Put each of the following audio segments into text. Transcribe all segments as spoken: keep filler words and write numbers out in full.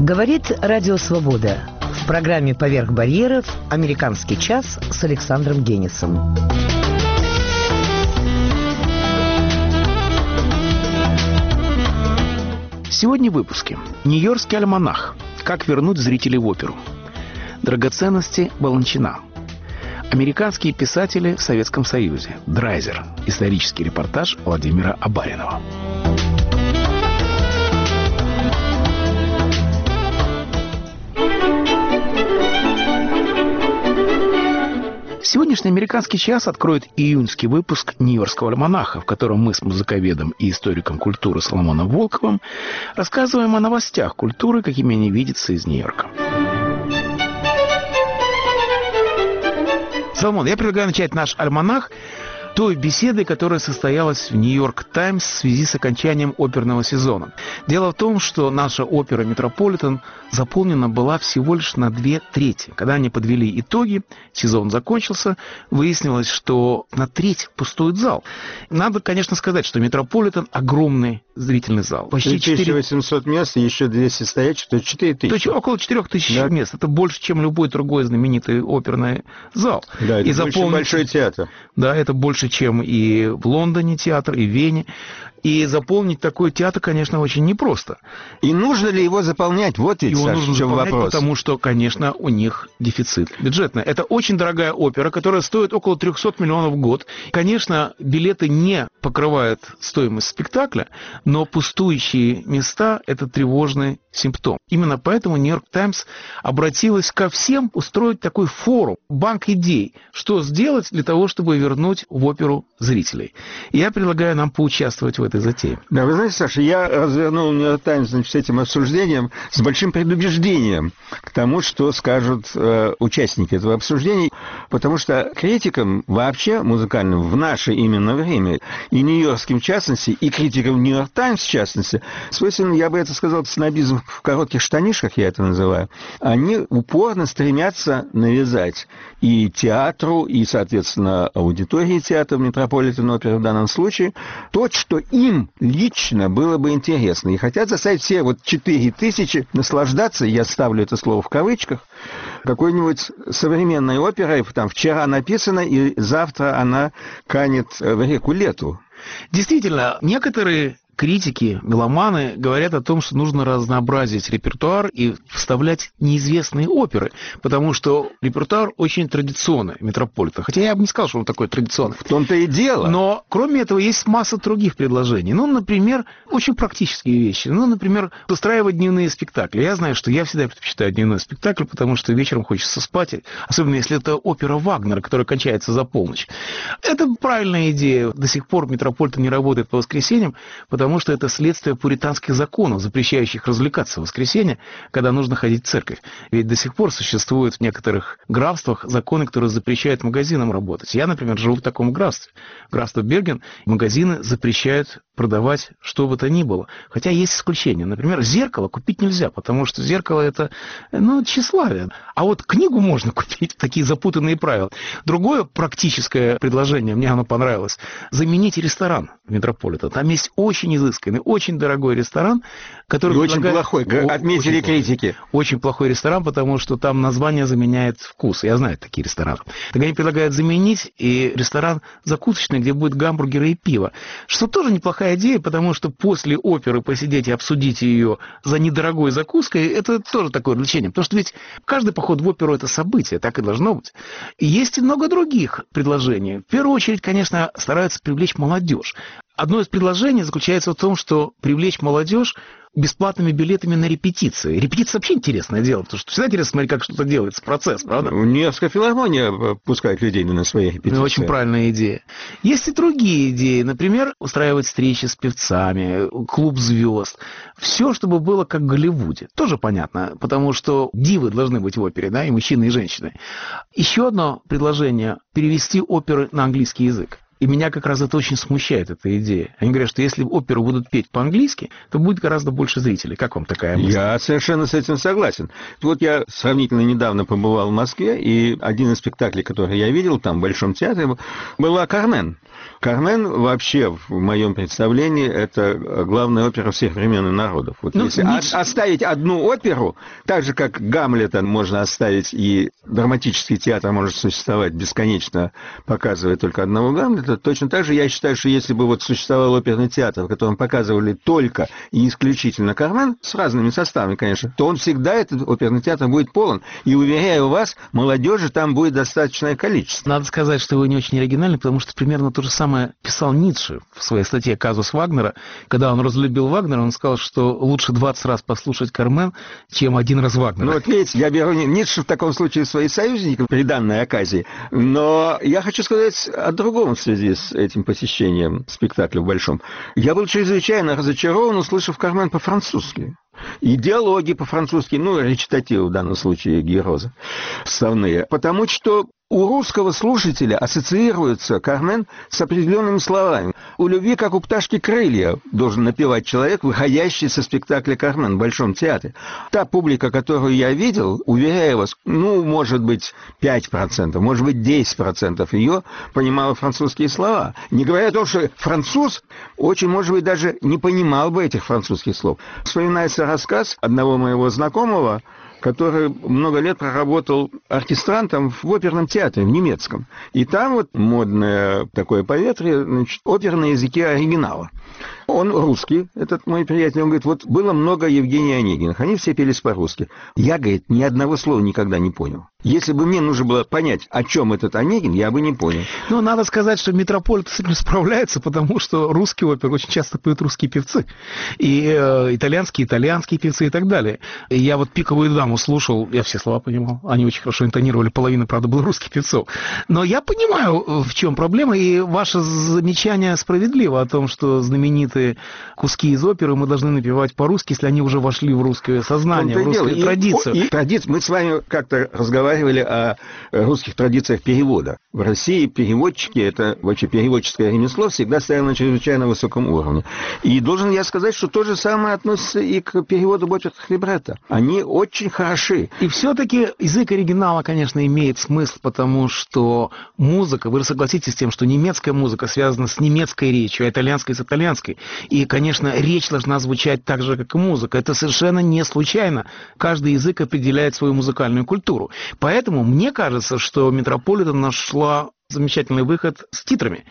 Говорит Радио Свобода. В программе «Поверх барьеров» «Американский час» с Александром Генисом. Сегодня в выпуске. Нью-Йоркский альманах. Как вернуть зрителей в оперу. Драгоценности Баланчина. Американские писатели в Советском Союзе. Драйзер. Исторический репортаж Владимира Абаринова. Сегодняшний «Американский час» откроет июньский выпуск Нью-Йоркского альманаха, в котором мы с музыковедом и историком культуры Соломоном Волковым рассказываем о новостях культуры, какими они видятся из Нью-Йорка. Соломон, я предлагаю начать наш альманах той беседой, которая состоялась в «Нью-Йорк Таймс» в связи с окончанием оперного сезона. Дело в том, что наша опера «Метрополитен» заполнена была всего лишь на две трети. Когда они подвели итоги, сезон закончился, выяснилось, что на треть пустует зал. Надо, конечно, сказать, что «Метрополитен» — огромный зрительный зал. Почти тысяча восемьсот мест, и еще двести стоячих, то четыре тысячи. То есть около четырех тысяч да. мест. Это больше, чем любой другой знаменитый оперный зал. Да, это и заполнить... большой театр. Да, это больше, чем и в Лондоне театр, и в Вене. И заполнить такой театр, конечно, очень непросто. И нужно ли его заполнять? Вот ведь, его Саша, нужно в чем заполнять, вопрос. Потому что, конечно, у них дефицит бюджетный. Это очень дорогая опера, которая стоит около триста миллионов в год. Конечно, билеты не покрывают стоимость спектакля, но пустующие места – это тревожный симптом. Именно поэтому «Нью-Йорк Таймс» обратилась ко всем устроить такой форум, банк идей, что сделать для того, чтобы вернуть в оперу зрителей. И я предлагаю нам поучаствовать в этой затее. Да, вы знаете, Саша, я развернул «Нью-Йорк Таймс» значит, с этим обсуждением с большим предубеждением к тому, что скажут э, участники этого обсуждения, потому что критикам вообще музыкальным в наше именно время, и нью-йоркским в частности, и критикам «Нью-Йорк Таймс» в частности, свойственно, я бы это сказал, снобизм в коротких штанишках, я это называю, они упорно стремятся навязать и театру, и, соответственно, аудитории театра Метрополитен оперы в данном случае, то, что им лично было бы интересно. И хотят заставить все вот четыре тысячи наслаждаться, я ставлю это слово в кавычках, какой-нибудь современной оперой, там, вчера написано, и завтра она канет в реку Лету. Действительно, некоторые критики, меломаны говорят о том, что нужно разнообразить репертуар и вставлять неизвестные оперы, потому что репертуар очень традиционный, Метрополитен. Хотя я бы не сказал, что он такой традиционный. В том-то и дело. Но кроме этого есть масса других предложений. Ну, например, очень практические вещи. Ну, например, устраивать дневные спектакли. Я знаю, что я всегда предпочитаю дневной спектакль, потому что вечером хочется спать, особенно если это опера Вагнера, которая кончается за полночь. Это правильная идея. До сих пор Метрополитен не работает по воскресеньям, потому что это следствие пуританских законов, запрещающих развлекаться в воскресенье, когда нужно ходить в церковь. Ведь до сих пор существуют в некоторых графствах законы, которые запрещают магазинам работать. Я, например, живу в таком графстве. Графство Берген. Магазины запрещают продавать что бы то ни было. Хотя есть исключения. Например, зеркало купить нельзя, потому что зеркало – это, ну, тщеславие. А вот книгу можно купить. Такие запутанные правила. Другое практическое предложение, мне оно понравилось. Заменить ресторан в Метрополитен. Там есть очень изысканный, очень дорогой ресторан, который... И очень плохой, отметили очень критики. Очень плохой ресторан, потому что там название заменяет вкус. Я знаю такие рестораны. Так они предлагают заменить и ресторан закусочный, где будет гамбургеры и пиво. Что тоже неплохая идея, потому что после оперы посидеть и обсудить ее за недорогой закуской, это тоже такое развлечение. Потому что ведь каждый поход в оперу – это событие, так и должно быть. И есть и много других предложений. В первую очередь, конечно, стараются привлечь молодежь. Одно из предложений заключается в том, что привлечь молодежь бесплатными билетами на репетиции. Репетиция вообще интересное дело, потому что всегда интересно смотреть, как что-то делается, процесс, правда? Нью-Йоркская филармония пускает людей на свои репетиции. Ну, очень правильная идея. Есть и другие идеи. Например, устраивать встречи с певцами, клуб звезд. Все, чтобы было как в Голливуде. Тоже понятно, потому что дивы должны быть в опере, да, и мужчины, и женщины. Еще одно предложение – перевести оперы на английский язык. И меня как раз это очень смущает, эта идея. Они говорят, что если оперу будут петь по-английски, то будет гораздо больше зрителей. Как вам такая мысль? Я совершенно с этим согласен. Вот я сравнительно недавно побывал в Москве, и один из спектаклей, который я видел там, в Большом театре, была «Кармен». «Кармен» вообще, в моем представлении, это главная опера всех времен и народов. Вот ну, если Ницше... оставить одну оперу, так же, как Гамлета можно оставить, и драматический театр может существовать бесконечно, показывая только одного Гамлета, точно так же я считаю, что если бы вот существовал оперный театр, в котором показывали только и исключительно «Кармен», с разными составами, конечно, то он всегда, этот оперный театр, будет полон. И, уверяю вас, молодежи там будет достаточное количество. Надо сказать, что вы не очень оригинальны, потому что примерно то же самое писал Ницше в своей статье «Казус Вагнера». Когда он разлюбил Вагнера, он сказал, что лучше двадцать раз послушать «Кармен», чем один раз Вагнера. Ну вот видите, я беру Ницше в таком случае свои союзники при данной оказии. Но я хочу сказать о другом в связи с этим посещением спектакля в Большом. Я был чрезвычайно разочарован, услышав «Кармен» по-французски. И диалоги по-французски, ну, речитативы в данном случае Героза, вставные. Потому что у русского слушателя ассоциируется «Кармен» с определенными словами. У любви, как у пташки, крылья должен напевать человек, выходящий со спектакля «Кармен» в Большом театре. Та публика, которую я видел, уверяю вас, ну, может быть, пять процентов, может быть, десять процентов ее понимала французские слова. Не говоря о том, что француз очень, может быть, даже не понимал бы этих французских слов. Вспоминается рассказ одного моего знакомого, который много лет проработал оркестрантом в оперном театре, в немецком. И там вот модное такое поветрие, значит, опера на языке оригинала. Он русский, этот мой приятель, он говорит, вот было много Евгения Онегиных, они все пелись по-русски. Я, говорит, ни одного слова никогда не понял. Если бы мне нужно было понять, о чем этот Онегин, я бы не понял. Ну, надо сказать, что Метрополит с этим справляется, потому что русские оперы очень часто поют русские певцы. И э, итальянские, итальянские певцы и так далее. И я вот «Пиковую даму» слушал, я все слова понимал. Они очень хорошо интонировали, половина, правда, было русских певцов. Но я понимаю, в чем проблема, и ваше замечание справедливо о том, что знаменитые куски из оперы мы должны напевать по-русски, если они уже вошли в русское сознание, в русскую и, традицию. И, и традиции. Мы с вами как-то разговаривали о русских традициях перевода. В России переводчики, это вообще переводческое ремесло, всегда стояло на чрезвычайно высоком уровне. И должен я сказать, что то же самое относится и к переводу оперных либретто. Они очень хороши. И все-таки язык оригинала, конечно, имеет смысл, потому что музыка, вы согласитесь с тем, что немецкая музыка связана с немецкой речью, а итальянская с итальянской. И, конечно, речь должна звучать так же, как и музыка. Это совершенно не случайно. Каждый язык определяет свою музыкальную культуру. Поэтому мне кажется, что Метрополитен нашла замечательный выход с титрами.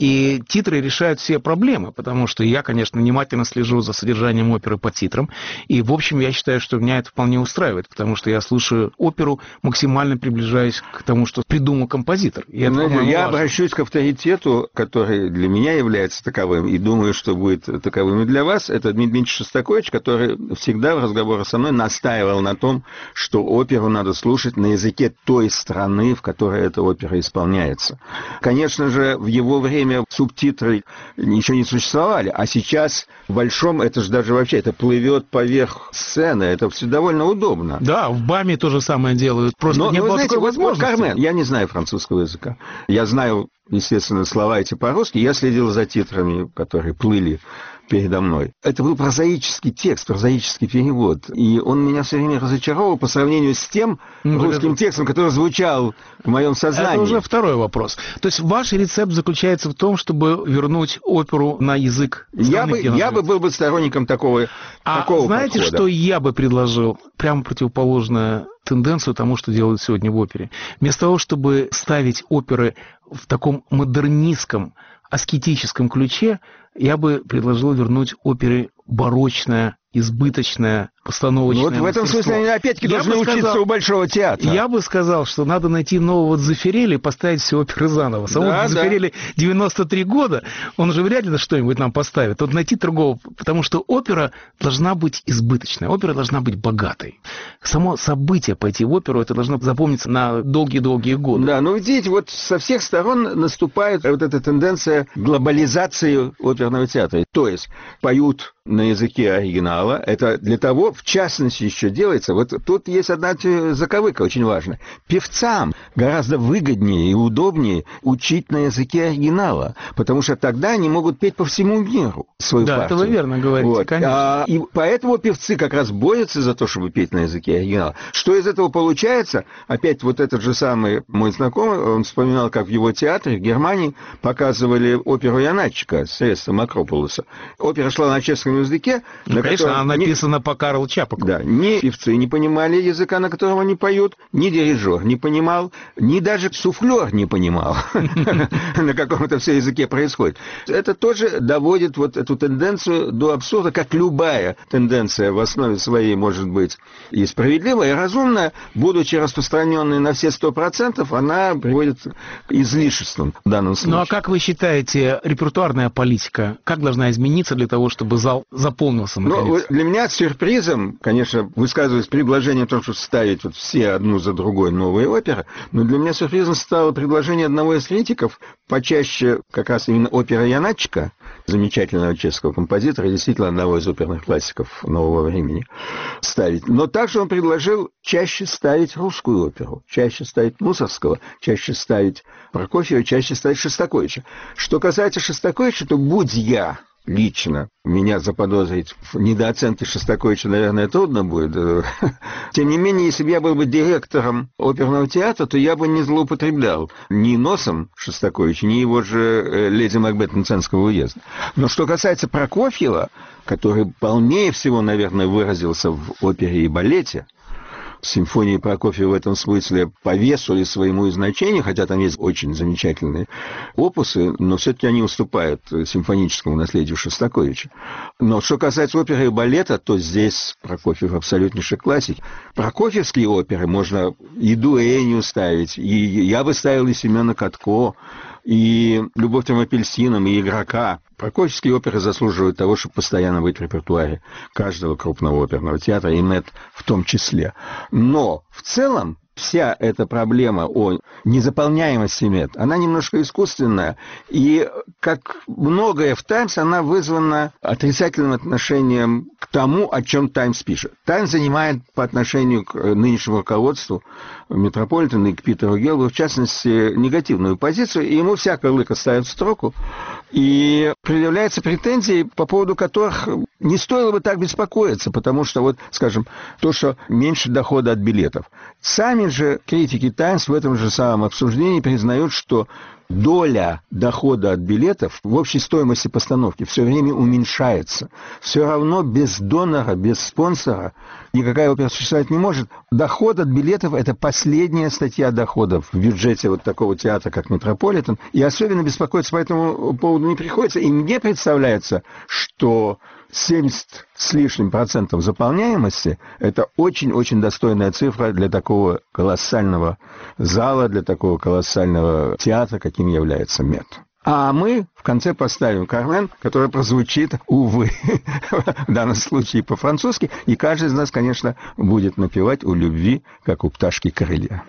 И титры решают все проблемы, потому что я, конечно, внимательно слежу за содержанием оперы по титрам. И, в общем, я считаю, что меня это вполне устраивает, потому что я слушаю оперу, максимально приближаясь к тому, что придумал композитор. И это, Знаете, я важно. обращусь к авторитету, который для меня является таковым, и думаю, что будет таковым и для вас. Это Дмитрий Шостакович, который всегда в разговорах со мной настаивал на том, что оперу надо слушать на языке той страны, в которой эта опера исполняется. Конечно же, в его время субтитры ничего не существовали, а сейчас в Большом это же даже вообще это плывет поверх сцены, это все довольно удобно. Да, в БАМе то же самое делают. Просто но, не но, было знаете, такой вот, вот возможности. Кармен, я не знаю французского языка. Я знаю, естественно, слова эти по-русски. Я следил за титрами, которые плыли передо мной. Это был прозаический текст, прозаический перевод. И он меня все время разочаровал по сравнению с тем ну, русским это... текстом, который звучал в моем сознании. Это уже второй вопрос. То есть ваш рецепт заключается в том, чтобы вернуть оперу на язык страны, я бы, я бы был бы сторонником такого, а такого знаете, подхода. Что я бы предложил? Прямо противоположное тенденцию тому, что делают сегодня в опере. Вместо того, чтобы ставить оперы в таком модернистском, аскетическом ключе, я бы предложил вернуть опере барочное, избыточное, постановочное. Ну, вот в этом мастерство. смысле они опять-таки я должны учиться сказал, у Большого театра. Я бы сказал, что надо найти нового Дзефирелли и поставить все оперы заново. Самому да, Дзефирелли да. девяносто три года, он же вряд ли что-нибудь нам поставит. Вот найти другого, потому что опера должна быть избыточной, опера должна быть богатой. Само событие пойти в оперу, это должно запомниться на долгие-долгие годы. Да, ну видите, вот со всех сторон наступает вот эта тенденция глобализации оперного театра. То есть поют на языке оригинала. Это для того, что в частности еще делается? Вот тут есть одна заковыка очень важная. Певцам гораздо выгоднее и удобнее учить на языке оригинала, потому что тогда они могут петь по всему миру свою да, партию. это вы верно говорите, вот. конечно. А, и поэтому певцы как раз борются за то, чтобы петь на языке оригинала. Что из этого получается? Опять вот этот же самый мой знакомый, он вспоминал, как в его театре в Германии показывали оперу Янатчика средством Акрополуса. Опера шла на чешском языке. Ну, на конечно, она не... написана по Карлу Чапаку. Да, ни певцы не понимали языка, на котором они поют, ни дирижер не понимал, ни даже суфлер не понимал, на каком это все языке происходит. Это тоже доводит вот эту тенденцию до абсурда, как любая тенденция в основе своей может быть и справедливая, и разумная, будучи распространенной на все сто процентов, она приводит к излишествам в данном случае. Ну а как вы считаете, репертуарная политика, как должна измениться для того, чтобы зал заполнился наконец? Ну, для меня сюрпризом, конечно, высказываясь предложение о том, чтобы ставить вот все одну за другой новые оперы, но для меня сюрпризом стало предложение одного из критиков, почаще как раз именно опера Янатчика, замечательного чешского композитора, действительно одного из оперных классиков нового времени, ставить. Но также он предложил чаще ставить русскую оперу, чаще ставить Мусорского, чаще ставить Прокофьева, чаще ставить Шостаковича. Что касается Шостаковича, то будь я лично меня заподозрить в недооценке Шостаковича, наверное, трудно будет. Тем не менее, если бы я был бы директором оперного театра, то я бы не злоупотреблял ни носом Шостаковича, ни его же «Леди Макбет» Мценского уезда. Но что касается Прокофьева, который полнее всего, наверное, выразился в опере и балете, симфонии Прокофьева в этом смысле по весу и своему значению, хотя там есть очень замечательные опусы, но все-таки они уступают симфоническому наследию Шостаковича. Но что касается оперы и балета, то здесь Прокофьев абсолютнейший классик. Прокофьевские оперы можно и дуэнью ставить, и я бы ставил и Семена Катко, и «Любовь трем апельсинам», и «Игрока». Прокофьевские оперы заслуживают того, чтобы постоянно быть в репертуаре каждого крупного оперного театра, и НЭТ в том числе. Но в целом вся эта проблема о незаполняемости МЕТ, она немножко искусственная, и, как многое в «Таймс», она вызвана отрицательным отношением к тому, о чем «Таймс» пишет. «Таймс» занимает по отношению к нынешнему руководству Метрополитена и к Питеру Геллу, в частности, негативную позицию, и ему всякое лыко ставят в строку, и предъявляются претензии, по поводу которых не стоило бы так беспокоиться, потому что, вот, скажем, то, что меньше дохода от билетов. Сами же критики «Таймс» в этом же самом обсуждении признают, что доля дохода от билетов в общей стоимости постановки все время уменьшается. Все равно без донора, без спонсора никакая опера существовать не может. Доход от билетов – это последняя статья доходов в бюджете вот такого театра, как Метрополитен. И особенно беспокоиться по этому поводу не приходится. И мне представляется, что семьдесят с лишним процентов заполняемости – это очень-очень достойная цифра для такого колоссального зала, для такого колоссального театра, каким является МЕТ. А мы в конце поставим «Кармен», которая прозвучит, увы, в данном случае по-французски, и каждый из нас, конечно, будет напевать «У любви, как у пташки крылья».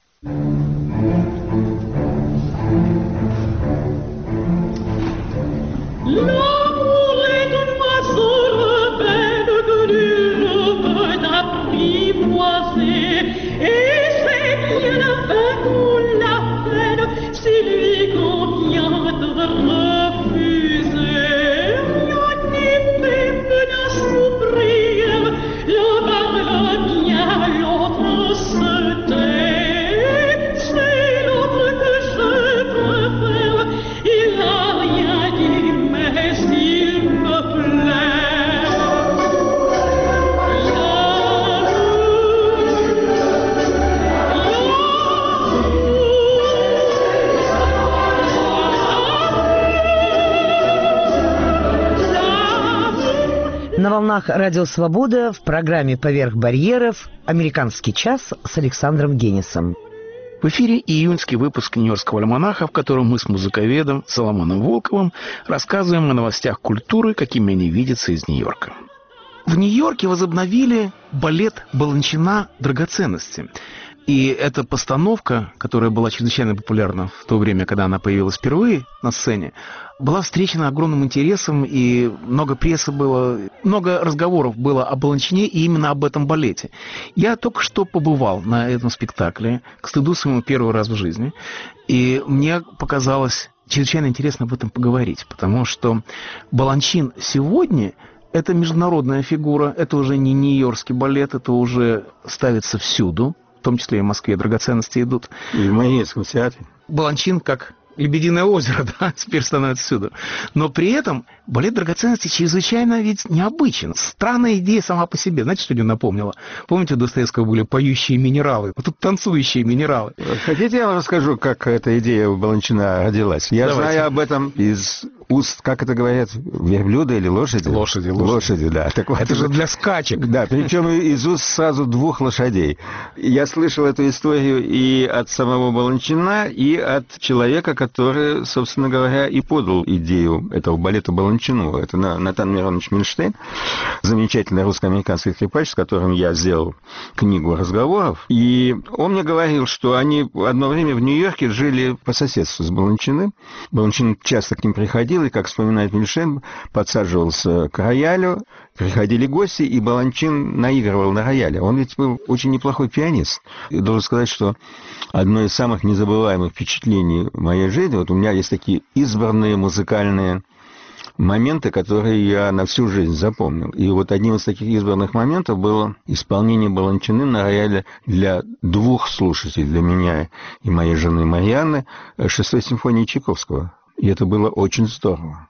На волнах «Радио Свобода» в программе «Поверх барьеров» «Американский час» с Александром Генисом. В эфире июньский выпуск «Нью-Йоркского альманаха», в котором мы с музыковедом Соломоном Волковым рассказываем о новостях культуры, какими они видятся из Нью-Йорка. В Нью-Йорке возобновили балет Баланчина «Драгоценности». И эта постановка, которая была чрезвычайно популярна в то время, когда она появилась впервые на сцене, была встречена огромным интересом, и много прессы было, много разговоров было о Баланчине и именно об этом балете. Я только что побывал на этом спектакле, к стыду своему первый раз в жизни, и мне показалось чрезвычайно интересно об этом поговорить, потому что Баланчин сегодня – это международная фигура, это уже не нью-йоркский балет, это уже ставится всюду, в том числе и в Москве драгоценности идут. И в Мариинском театре. Баланчин как Лебединое озеро, да, теперь становится всюду. Но при этом балет драгоценности чрезвычайно ведь необычен. Странная идея сама по себе. Знаете, что мне напомнила? Помните, у Достоевского были поющие минералы? Вот тут танцующие минералы. Хотите, я вам расскажу, как эта идея у Баланчина родилась? Я Давайте. знаю об этом из уст, как это говорят, верблюда или лошади? Лошади, лошади. Лошади, да. Так вот, это же для скачек. Да, причем из уст сразу двух лошадей. Я слышал эту историю и от самого Баланчина, и от человека, который, собственно говоря, и подал идею этого балета Баланчину. Это Натан Миронович Мильштейн, замечательный русско-американский скрипач, с которым я сделал книгу разговоров. И он мне говорил, что они одно время в Нью-Йорке жили по соседству с Баланчиным. Баланчин часто к ним приходил, и, как вспоминает Мильштейн, подсаживался к роялю, приходили гости, и Баланчин наигрывал на рояле. Он ведь был очень неплохой пианист. И должен сказать, что одно из самых незабываемых впечатлений моей жизни, вот у меня есть такие избранные музыкальные моменты, которые я на всю жизнь запомнил. И вот одним из таких избранных моментов было исполнение Баланчиным на рояле для двух слушателей, для меня и моей жены Марьяны, шестой симфонии Чайковского. И это было очень здорово.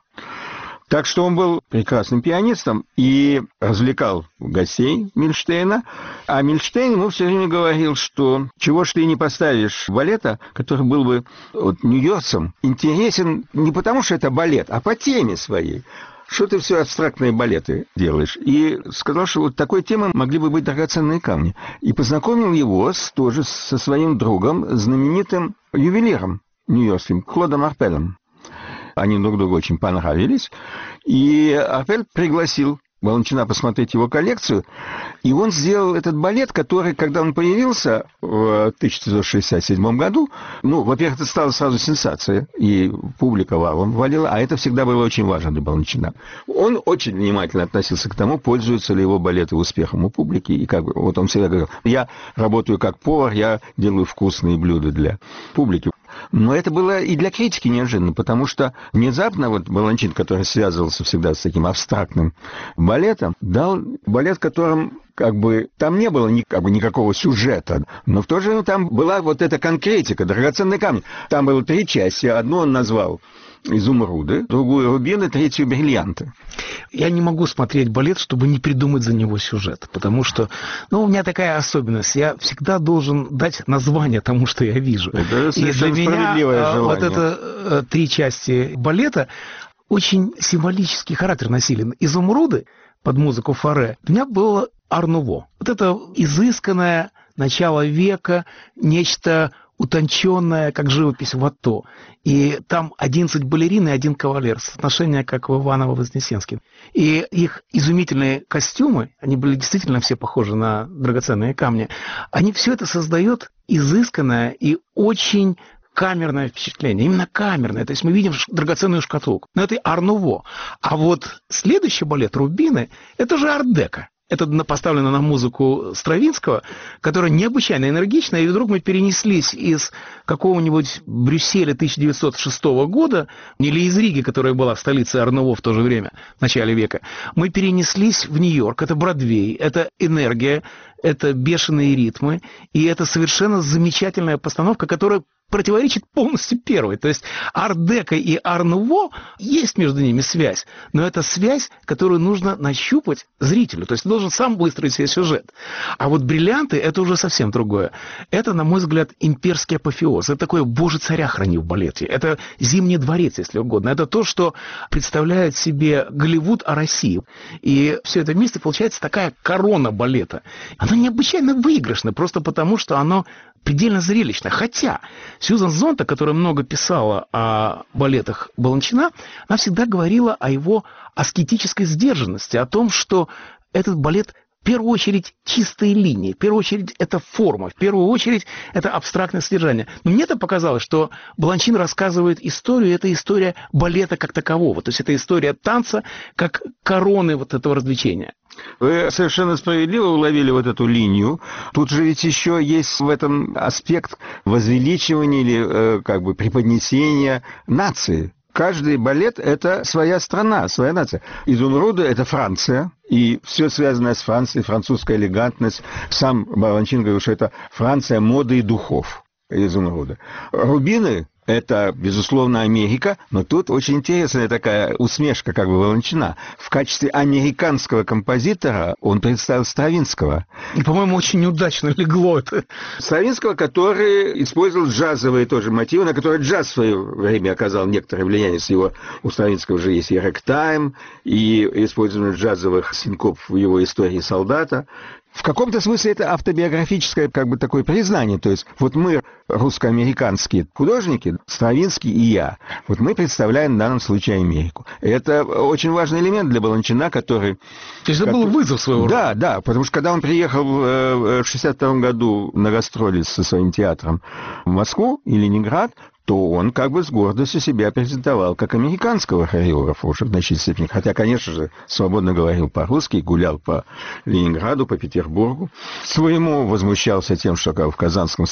Так что он был прекрасным пианистом и развлекал гостей Мильштейна. А Мильштейн ему все время говорил, что чего ж ты не поставишь балета, который был бы вот, нью-йоркцам, интересен не потому, что это балет, а по теме своей. Что ты все абстрактные балеты делаешь? И сказал, что вот такой темой могли бы быть драгоценные камни. И познакомил его с, тоже со своим другом, знаменитым ювелиром нью-йоркским, Клодом Арпелем. Они друг другу очень понравились. И Арпель пригласил Баланчина посмотреть его коллекцию. И он сделал этот балет, который, когда он появился в тысяча девятьсот шестьдесят седьмом году, ну, во-первых, это стало сразу сенсацией, и публика валом валила, а это всегда было очень важно для Баланчина. Он очень внимательно относился к тому, пользуются ли его балеты успехом у публики, и как бы, вот он всегда говорил, я работаю как повар, я делаю вкусные блюда для публики. Но это было и для критики неожиданно, потому что внезапно вот Баланчин, который связывался всегда с таким абстрактным балетом, дал балет, в котором как бы там не было ни, как бы, никакого сюжета, но в то же время там была вот эта конкретика, драгоценные камни. Там было три части, одну он назвал изумруды, другую рубины, третью бриллианты. Я не могу смотреть балет, чтобы не придумать за него сюжет, потому что, ну, у меня такая особенность, я всегда должен дать название тому, что я вижу. Это и для меня желание. Вот это три части балета очень символический характер носили. Изумруды под музыку Фаре у меня было ар-нуво. Вот это изысканное начало века, нечто утонченная, как живопись Ватто. И там одиннадцать балерин и один кавалер. Соотношение, как в Иваново-Вознесенске. И их изумительные костюмы, они были действительно все похожи на драгоценные камни, они все это создает изысканное и очень камерное впечатление. Именно камерное. То есть мы видим драгоценную шкатулку. Но это ар-нуво. А вот следующий балет «Рубины» — это же ар-деко. Это поставлено на музыку Стравинского, которая необычайно энергичная, и вдруг мы перенеслись из какого-нибудь Брюсселя тысяча девятьсот шестого года, или из Риги, которая была в столице ар-нуво в то же время, в начале века, мы перенеслись в Нью-Йорк. Это Бродвей, это энергия, это бешеные ритмы, и это совершенно замечательная постановка, которая противоречит полностью первой. То есть ар-деко и ар-нуво, есть между ними связь, но это связь, которую нужно нащупать зрителю. То есть ты должен сам выстроить себе сюжет. А вот бриллианты — это уже совсем другое. Это, на мой взгляд, имперский апофеоз. Это такое «Боже, царя храни» в балете. Это «Зимний дворец», если угодно. Это то, что представляет себе Голливуд о России. И все это вместе получается такая корона балета. Оно необычайно выигрышно, просто потому, что оно предельно зрелищно. Хотя Сьюзан Зонтаг, которая много писала о балетах Баланчина, она всегда говорила о его аскетической сдержанности, о том, что этот балет в первую очередь чистые линии, в первую очередь это форма, в первую очередь это абстрактное содержание. Но мне-то показалось, что Баланчин рассказывает историю, это история балета как такового, то есть это история танца как короны вот этого развлечения. Вы совершенно справедливо уловили вот эту линию. Тут же ведь еще есть в этом аспект возвеличивания или э, как бы преподнесения нации. Каждый балет – это своя страна, своя нация. «Изумруды» – это Франция, и все связанное с Францией, французская элегантность. Сам Баланчин говорил, что это Франция моды и духов «Изумруда». «Рубины» – это, безусловно, Америка, но тут очень интересная такая усмешка как бы Баланчина. В качестве американского композитора он представил Стравинского. И, по-моему, очень неудачно легло это. Стравинского, который использовал джазовые тоже мотивы, на которые джаз в свое время оказал некоторое влияние. С его, у Стравинского же есть и рэктайм, и использование джазовых синкоп в его истории солдата. В каком-то смысле это автобиографическое как бы такое признание. То есть вот мы, русско-американские художники, Стравинский и я, вот мы представляем в данном случае Америку. Это очень важный элемент для Баланчина, который... То есть это был вызов своего рода? Да, да, потому что когда он приехал в шестьдесят втором году на гастроли со своим театром в Москву и Ленинград, то он как бы с гордостью себя презентовал как американского хореографа уже в значительной степени. Хотя, конечно же, свободно говорил по-русски, гулял по Ленинграду, по Петербургу. Своему возмущался тем, что в Казанском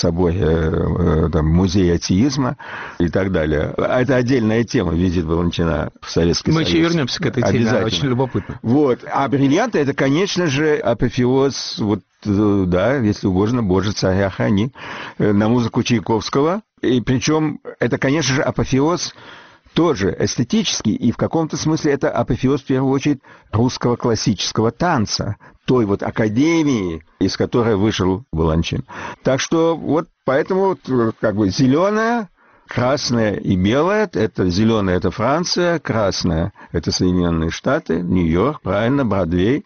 соборе там, музей атеизма и так далее. А это отдельная тема, визит Баланчина в Советский Союз. Мы еще вернемся к этой теме, да, очень любопытно. Вот. А бриллианты — это, конечно же, апофеоз, вот, да, если угодно, Боже, царя храни, на музыку Чайковского. И причем это, конечно же, апофеоз тоже эстетический, и в каком-то смысле это апофеоз, в первую очередь, русского классического танца, той вот академии, из которой вышел Баланчин. Так что вот поэтому как бы зеленое, красное и белое, это зеленое — это Франция, красное — это Соединенные Штаты, Нью-Йорк, правильно, Бродвей,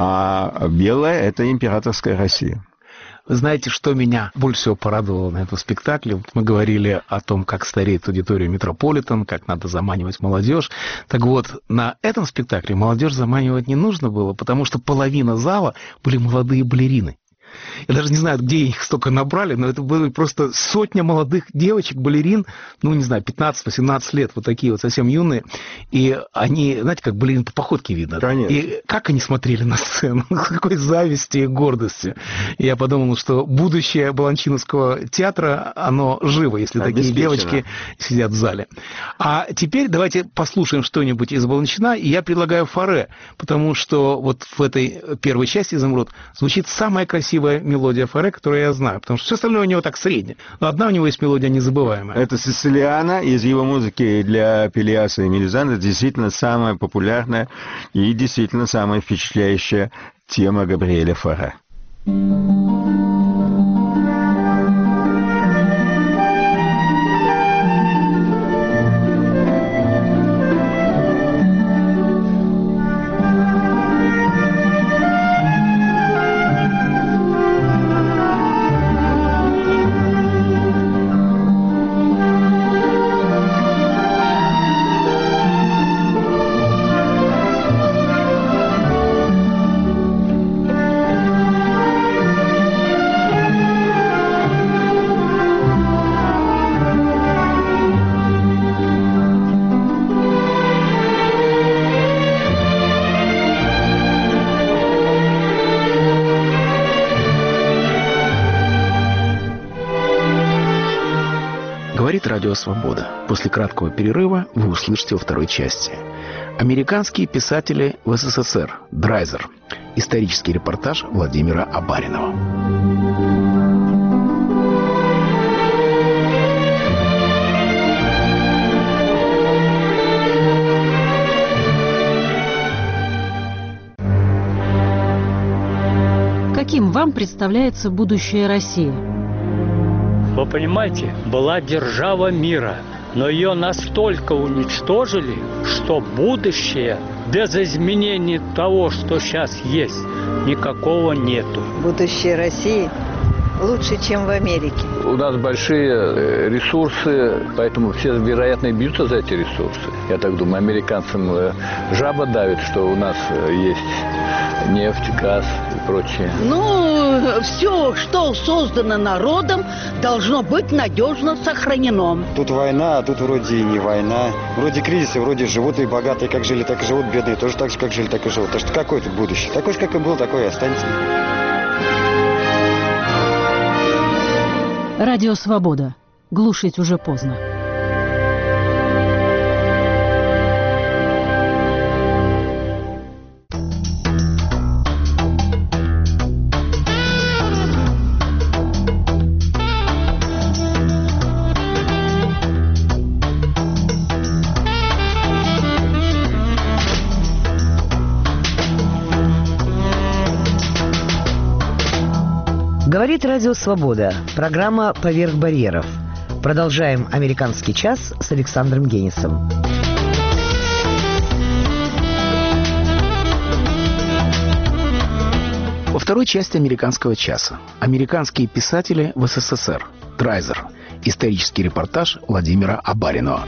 а белое — это императорская Россия. Вы знаете, что меня больше всего порадовало на этом спектакле? Вот мы говорили о том, как стареет аудитория Метрополитен, как надо заманивать молодежь. Так вот, на этом спектакле молодежь заманивать не нужно было, потому что половина зала были молодые балерины. Я даже не знаю, где их столько набрали, но это были просто сотня молодых девочек, балерин, ну, не знаю, пятнадцать-восемнадцать лет, вот такие вот совсем юные. И они, знаете, как балерин по походке видно. Конечно. И как они смотрели на сцену, с какой завистью и гордостью. И я подумал, что будущее Баланчиновского театра, оно живо, если такие девочки сидят в зале. А теперь давайте послушаем что-нибудь из Баланчина, и я предлагаю Фаре, потому что вот в этой первой части «Изумруд» звучит самая красивая мелодия Фаре, которую я знаю, потому что все остальное у него так среднее. Но одна у него есть мелодия незабываемая. Это Сицилиана из его музыки для Пелиаса и Мелизандры, действительно самая популярная и действительно самая впечатляющая тема Габриэля Фаре. Радио «Свобода». После краткого перерыва вы услышите во второй части. Американские писатели в СССР. Драйзер. Исторический репортаж Владимира Абаринова. Каким вам представляется будущее России? Вы понимаете, была держава мира, но ее настолько уничтожили, что будущее без изменений того, что сейчас есть, никакого нету. Будущее России лучше, чем в Америке. У нас большие ресурсы, поэтому все, вероятно, бьются за эти ресурсы. Я так думаю, американцам жаба давит, что у нас есть нефть, газ и прочее. Ну, все, что создано народом, должно быть надежно сохранено. Тут война, а тут вроде и не война. Вроде кризисы, вроде живут и богатые, как жили, так и живут, бедные тоже так же, как жили, так и живут. Так что какое тут будущее? Такое же, как и был, такое и останется. Радио «Свобода». Глушить уже поздно. Говорит Радио Свобода. Программа «Поверх барьеров». Продолжаем «Американский час» с Александром Генисом. Во второй части «Американского часа» американские писатели в СССР. Драйзер. Исторический репортаж Владимира Абаринова.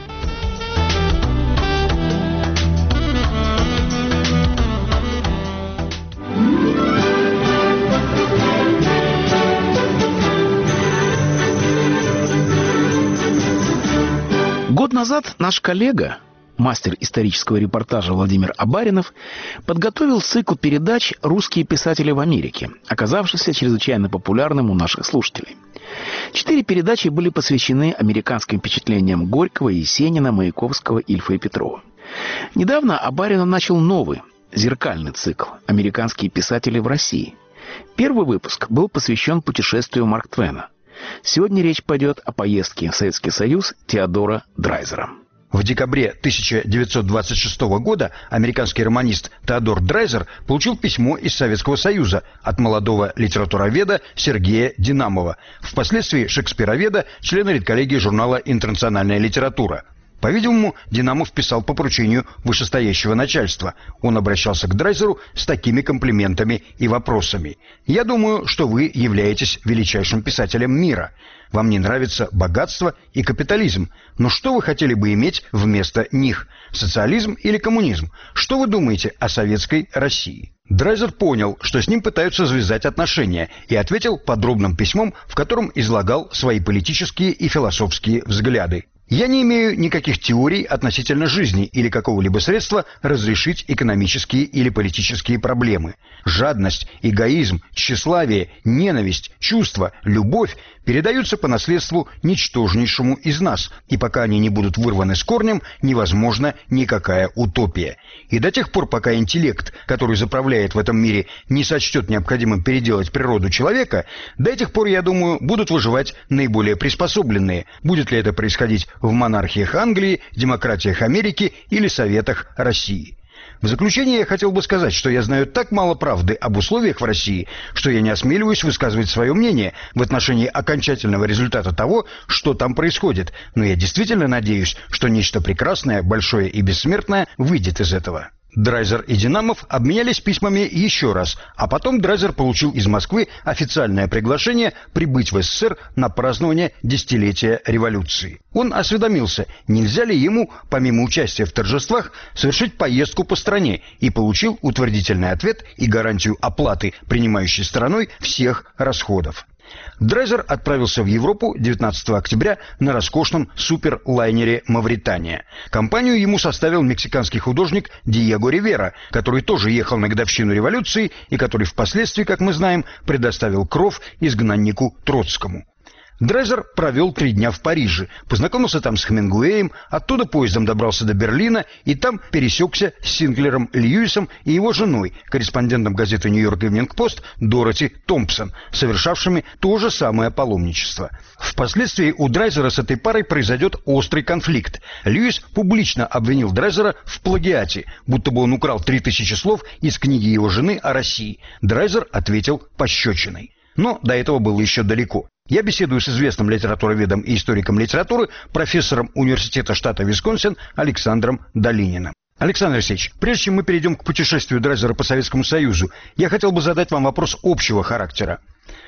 Год назад наш коллега, мастер исторического репортажа Владимир Абаринов, подготовил цикл передач «Русские писатели в Америке», оказавшийся чрезвычайно популярным у наших слушателей. Четыре передачи были посвящены американским впечатлениям Горького, Есенина, Маяковского, Ильфа и Петрова. Недавно Абаринов начал новый, зеркальный цикл «Американские писатели в России». Первый выпуск был посвящен путешествию Марка Твена. Сегодня речь пойдет о поездке в Советский Союз Теодора Драйзера. В декабре тысяча девятьсот двадцать шестого года американский романист Теодор Драйзер получил письмо из Советского Союза от молодого литературоведа Сергея Динамова, впоследствии шекспироведа, члена редколлегии журнала «Интернациональная литература». По-видимому, Динамов писал по поручению вышестоящего начальства. Он обращался к Драйзеру с такими комплиментами и вопросами. «Я думаю, что вы являетесь величайшим писателем мира. Вам не нравится богатство и капитализм. Но что вы хотели бы иметь вместо них? Социализм или коммунизм? Что вы думаете о советской России?» Драйзер понял, что с ним пытаются завязать отношения, и ответил подробным письмом, в котором излагал свои политические и философские взгляды. «Я не имею никаких теорий относительно жизни или какого-либо средства разрешить экономические или политические проблемы. Жадность, эгоизм, тщеславие, ненависть, чувства, любовь передаются по наследству ничтожнейшему из нас, и пока они не будут вырваны с корнем, невозможна никакая утопия. И до тех пор, пока интеллект, который заправляет в этом мире, не сочтет необходимым переделать природу человека, до этих пор, я думаю, будут выживать наиболее приспособленные, будет ли это происходить в монархиях Англии, демократиях Америки или Советах России. В заключение я хотел бы сказать, что я знаю так мало правды об условиях в России, что я не осмеливаюсь высказывать свое мнение в отношении окончательного результата того, что там происходит, но я действительно надеюсь, что нечто прекрасное, большое и бессмертное выйдет из этого». Драйзер и Динамов обменялись письмами еще раз, а потом Драйзер получил из Москвы официальное приглашение прибыть в СССР на празднование десятилетия революции. Он осведомился, нельзя ли ему, помимо участия в торжествах, совершить поездку по стране, и получил утвердительный ответ и гарантию оплаты принимающей стороной всех расходов. Драйзер отправился в Европу девятнадцатого октября на роскошном суперлайнере «Мавритания». Компанию ему составил мексиканский художник Диего Ривера, который тоже ехал на годовщину революции и который впоследствии, как мы знаем, предоставил кров изгнаннику Троцкому. Драйзер провел три дня в Париже, познакомился там с Хемингуэем, оттуда поездом добрался до Берлина и там пересекся с Синклером Льюисом и его женой, корреспондентом газеты «Нью-Йорк Ивнинг Пост» Дороти Томпсон, совершавшими то же самое паломничество. Впоследствии у Драйзера с этой парой произойдет острый конфликт. Льюис публично обвинил Драйзера в плагиате, будто бы он украл три тысячи слов из книги его жены о России. Драйзер ответил пощечиной. Но до этого было еще далеко. Я беседую с известным литературоведом и историком литературы, профессором университета штата Висконсин Александром Долининым. Александр Алексеевич, прежде чем мы перейдем к путешествию Драйзера по Советскому Союзу, я хотел бы задать вам вопрос общего характера.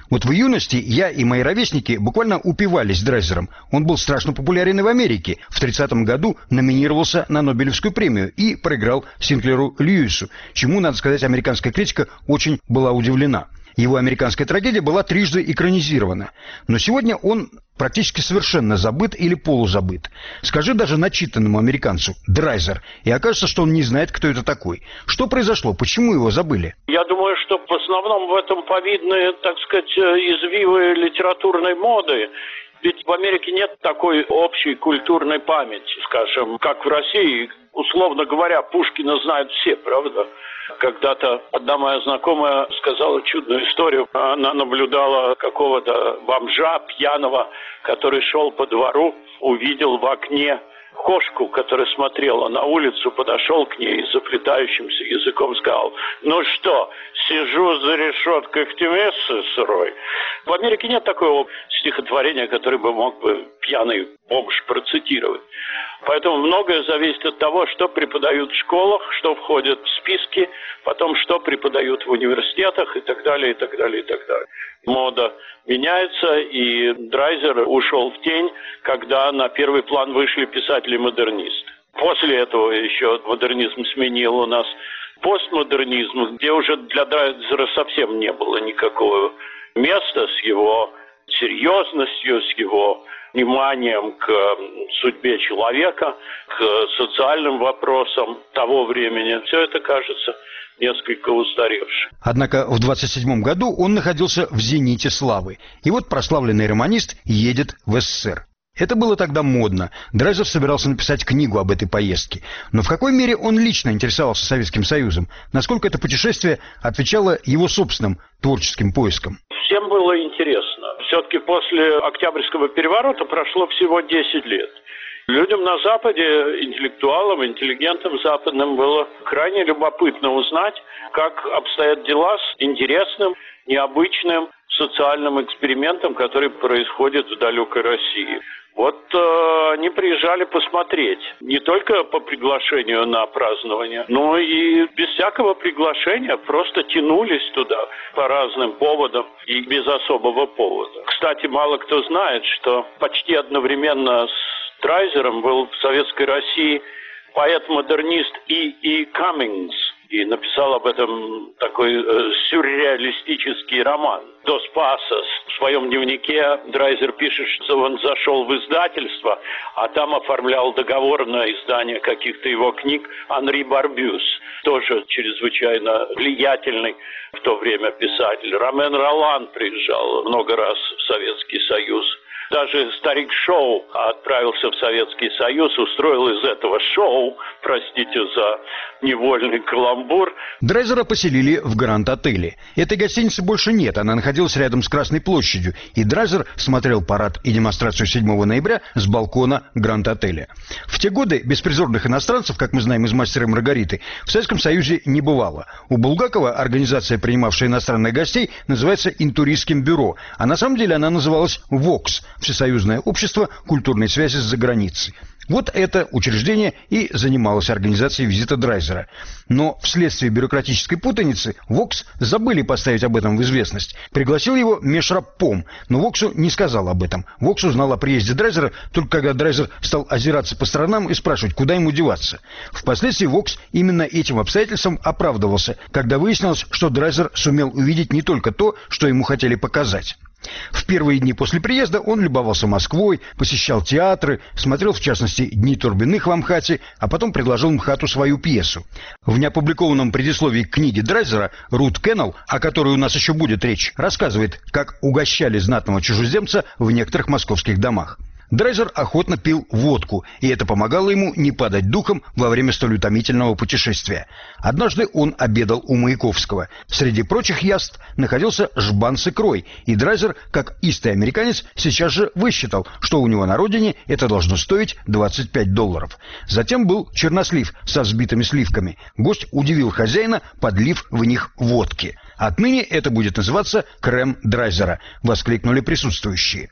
Вот в юности я и мои ровесники буквально упивались Драйзером. Он был страшно популярен и в Америке. В тридцатом году номинировался на Нобелевскую премию и проиграл Синклеру Льюису, чему, надо сказать, американская критика очень была удивлена. Его американская трагедия была трижды экранизирована. Но сегодня он практически совершенно забыт или полузабыт. Скажи даже начитанному американцу «Драйзер», и окажется, что он не знает, кто это такой. Что произошло? Почему его забыли? Я думаю, что в основном в этом повидны, так сказать, извивы литературной моды. Ведь в Америке нет такой общей культурной памяти, скажем, как в России. Условно говоря, Пушкина знают все, правда? Когда-то одна моя знакомая сказала чудную историю. Она наблюдала какого-то бомжа пьяного, который шел по двору, увидел в окне кошку, которая смотрела на улицу, подошел к ней и заплетающимся языком сказал: «Ну что, сижу за решеткой в тюрьме сырой». В Америке нет такого стихотворения, которое бы мог бы пьяный бомж процитировать. Поэтому многое зависит от того, что преподают в школах, что входит в списки, потом что преподают в университетах и так далее, и так далее, и так далее. Мода меняется, и Драйзер ушел в тень, когда на первый план вышли писатели-модернисты. После этого еще модернизм сменил у нас постмодернизм, где уже для Драйзера совсем не было никакого места с его серьезностью, с его вниманием к судьбе человека, к социальным вопросам того времени. Все это кажется несколько устаревшим. Однако в двадцать седьмом году он находился в зените славы. И вот прославленный романист едет в СССР. Это было тогда модно. Драйзер собирался написать книгу об этой поездке. Но в какой мере он лично интересовался Советским Союзом? Насколько это путешествие отвечало его собственным творческим поискам? Всем было интересно. Все-таки после Октябрьского переворота прошло всего десять лет. Людям на Западе, интеллектуалам, интеллигентам западным, было крайне любопытно узнать, как обстоят дела с интересным, необычным социальным экспериментом, который происходит в далекой России. Вот э, они приезжали посмотреть, не только по приглашению на празднование, но и без всякого приглашения просто тянулись туда по разным поводам и без особого повода. Кстати, мало кто знает, что почти одновременно с Драйзером был в Советской России поэт-модернист И. И. Каммингс, и написал об этом такой э, сюрреалистический роман «Дос Пасос». В своем дневнике Драйзер пишет, что он зашел в издательство, а там оформлял договор на издание каких-то его книг Анри Барбюс, тоже чрезвычайно влиятельный в то время писатель. Ромен Ролан приезжал много раз в Советский Союз. Даже старик Шоу отправился в Советский Союз, устроил из этого шоу, простите за невольный каламбур. Драйзера поселили в Гранд-отеле. Этой гостиницы больше нет, она находилась рядом с Красной площадью, и Драйзер смотрел парад и демонстрацию седьмого ноября с балкона Гранд-отеля. В те годы беспризорных иностранцев, как мы знаем из «Мастера и Маргариты», в Советском Союзе не бывало. У Булгакова организация, принимавшая иностранных гостей, называется «Интуристским бюро», а на самом деле она называлась «ВОКС» – Всесоюзное общество культурной связи с заграницей. Вот это учреждение и занималось организацией визита Драйзера. Но вследствие бюрократической путаницы ВОКС забыли поставить об этом в известность. Пригласил его Мешраппом, но ВОКСу не сказал об этом. ВОКС узнал о приезде Драйзера только когда Драйзер стал озираться по сторонам и спрашивать, куда ему деваться. Впоследствии ВОКС именно этим обстоятельством оправдывался, когда выяснилось, что Драйзер сумел увидеть не только то, что ему хотели показать. В первые дни после приезда он любовался Москвой, посещал театры, смотрел в частности «Дни Турбиных» в Амхате, а потом предложил МХАТу свою пьесу. В неопубликованном предисловии к книге Драйзера Рут Кеннелл, о которой у нас еще будет речь, рассказывает, как угощали знатного чужеземца в некоторых московских домах. Драйзер охотно пил водку, и это помогало ему не падать духом во время столь утомительного путешествия. Однажды он обедал у Маяковского. Среди прочих яств находился жбан с икрой, и Драйзер, как истый американец, сейчас же высчитал, что у него на родине это должно стоить двадцать пять долларов. Затем был чернослив со взбитыми сливками. Гость удивил хозяина, подлив в них водки. «Отныне это будет называться крем Драйзера», — воскликнули присутствующие.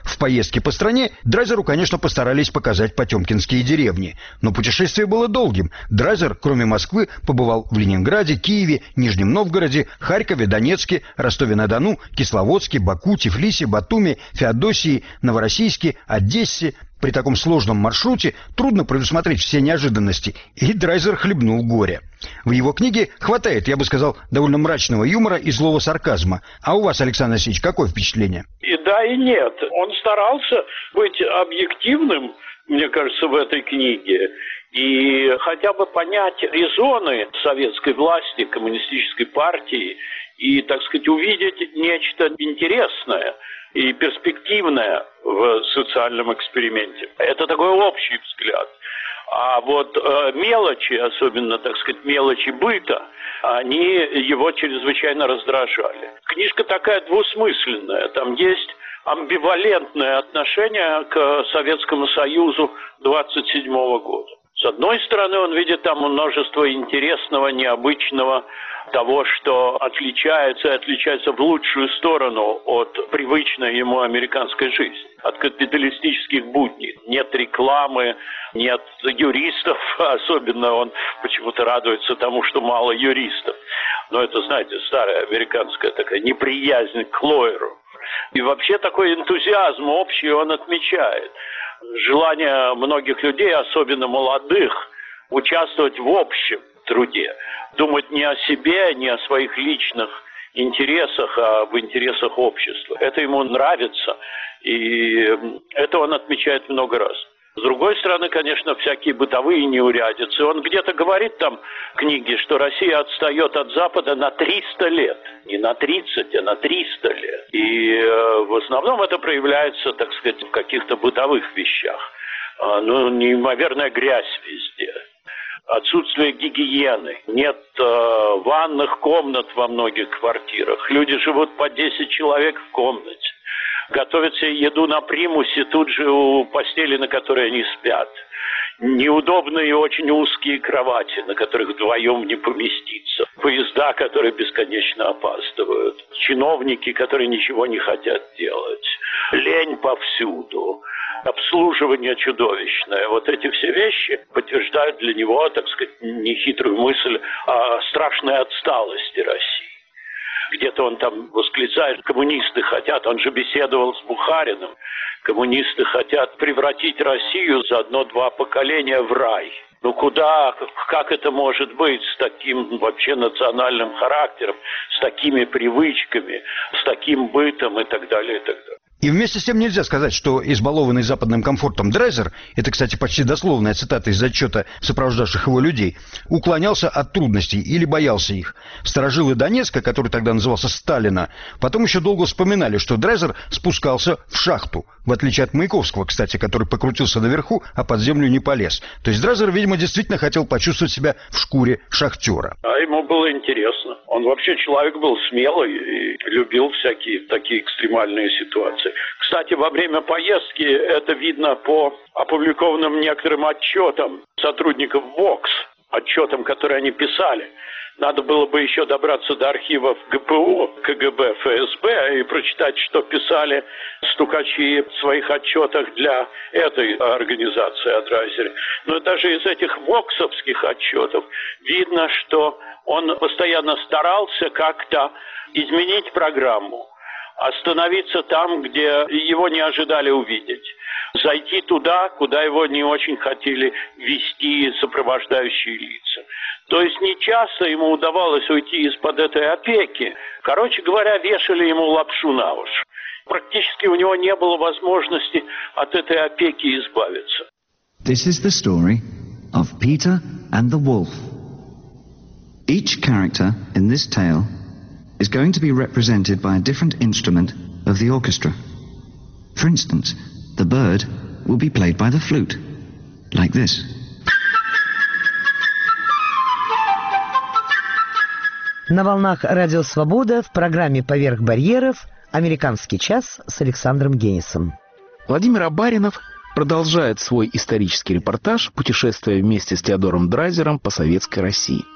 В поездке по стране Драйзеру, конечно, постарались показать потемкинские деревни. Но путешествие было долгим. Драйзер, кроме Москвы, побывал в Ленинграде, Киеве, Нижнем Новгороде, Харькове, Донецке, Ростове-на-Дону, Кисловодске, Баку, Тифлисе, Батуми, Феодосии, Новороссийске, Одессе. При таком сложном маршруте трудно предусмотреть все неожиданности, и Драйзер хлебнул горе. В его книге хватает, я бы сказал, довольно мрачного юмора и злого сарказма. А у вас, Александр Васильевич, какое впечатление? И да, и нет. Он старался быть объективным, мне кажется, в этой книге. И хотя бы понять резоны советской власти, коммунистической партии, и, так сказать, увидеть нечто интересное и перспективное в социальном эксперименте. Это такой общий взгляд. А вот э, мелочи, особенно, так сказать, мелочи быта, они его чрезвычайно раздражали. Книжка такая двусмысленная. Там есть амбивалентное отношение к Советскому Союзу двадцать седьмого года. С одной стороны, он видит там множество интересного, необычного, того, что отличается и отличается в лучшую сторону от привычной ему американской жизни, от капиталистических будней. Нет рекламы, нет юристов, особенно он почему-то радуется тому, что мало юристов. Но это, знаете, старая американская такая неприязнь к лоеру. И вообще такой энтузиазм общий он отмечает. Желание многих людей, особенно молодых, участвовать в общем труде. Думать не о себе, не о своих личных интересах, а в интересах общества. Это ему нравится, и это он отмечает много раз. С другой стороны, конечно, всякие бытовые неурядицы. Он где-то говорит там в книге, что Россия отстает от Запада на триста лет. Не на тридцать, а на триста лет. И э, в основном это проявляется, так сказать, в каких-то бытовых вещах. Э, ну, неимоверная грязь везде. Отсутствие гигиены. Нет э, ванных комнат во многих квартирах. Люди живут по десять человек в комнате. Готовят себе еду на примусе тут же у постели, на которой они спят. Неудобные и очень узкие кровати, на которых вдвоем не поместиться. Поезда, которые бесконечно опаздывают. Чиновники, которые ничего не хотят делать. Лень повсюду. Обслуживание чудовищное. Вот эти все вещи подтверждают для него, так сказать, нехитрую мысль о страшной отсталости России. Где-то он там восклицает, коммунисты хотят, он же беседовал с Бухариным, коммунисты хотят превратить Россию за одно-два поколения в рай. Ну куда, как это может быть с таким вообще национальным характером, с такими привычками, с таким бытом и так далее, и так далее. И вместе с тем нельзя сказать, что избалованный западным комфортом Драйзер, это, кстати, почти дословная цитата из отчета сопровождавших его людей, уклонялся от трудностей или боялся их. Старожилы Донецка, который тогда назывался Сталина, потом еще долго вспоминали, что Драйзер спускался в шахту, в отличие от Маяковского, кстати, который покрутился наверху, а под землю не полез. То есть Драйзер, видимо, действительно хотел почувствовать себя в шкуре шахтера. А ему было интересно. Он вообще человек был смелый и любил всякие такие экстремальные ситуации. Кстати, во время поездки это видно по опубликованным некоторым отчетам сотрудников ВОКС, отчетам, которые они писали. Надо было бы еще добраться до архивов ГПУ, КГБ, ФСБ и прочитать, что писали стукачи в своих отчетах для этой организации о Драйзере. Но даже из этих воксовских отчетов видно, что он постоянно старался как-то изменить программу, остановиться там, где его не ожидали увидеть, зайти туда, куда его не очень хотели вести сопровождающие лица. То есть нечасто ему удавалось уйти из-под этой опеки. Короче говоря, вешали ему лапшу на уши. Практически у него не было возможности от этой опеки избавиться. This is the story of Peter and the Wolf. Each character in this tale is going to be represented by a different instrument of the orchestra. For instance, the bird will be played by the flute, like this. На волнах Радио Свобода в программе «Поверх барьеров» «Американский час» с Александром Генисом. Владимир Абаринов продолжает свой исторический репортаж, путешествуя вместе с Теодором Драйзером по советской России.